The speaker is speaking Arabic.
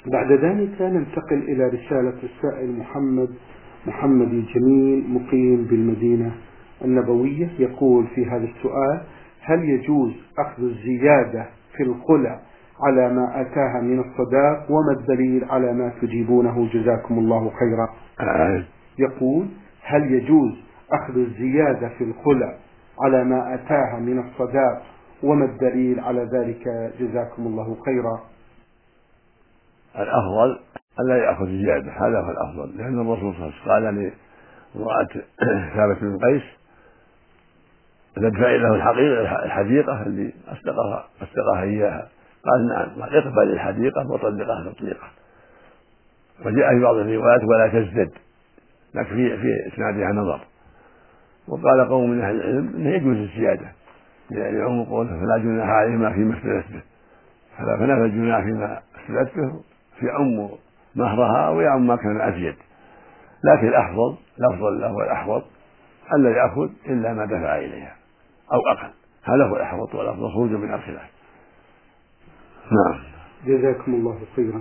بعد ذلك ننتقل إلى رسالة السائل محمد الجميل مقيم بالمدينة النبوية. يقول في هذا السؤال: هل يجوز أخذ الزيادة في الخلع على ما أتاها من الصداق؟ وما الدليل على ما تجيبونه جزاكم الله خيرا؟ يقول: هل يجوز أخذ الزيادة في الخلع على ما أتاها من الصداق؟ وما الدليل على ذلك جزاكم الله خيرا؟ الأفضل ألا يأخذ زيادة، هذا هو الأفضل، لأن الرسول صلى الله عليه وسلم قال لامرأة ثابت بن قيس: تدفعي له الحديقة اللي أصدقها إياها؟ قال: نعم. قال: اقبل الحديقة وطلقها تطليقة. وجاء في بعض الروايات: ولا تزدد، لكن في إسنادها نظر. وقال قوم من أهل العلم إنه يجوز الزيادة، يعني يعم قوله: فلا جناح عليهما فيما اختلفت به، فنفى الجناح فيما اختلفت به في عم مهرها ويعم ما كان أزيد، لكن الأفضل له والأحوط ألا يأخذ إلا ما دفع إليها أو أقل، هذا هو الأحوط والأفضل خروجا من الخلاف. نعم. جزاكم الله خيرا.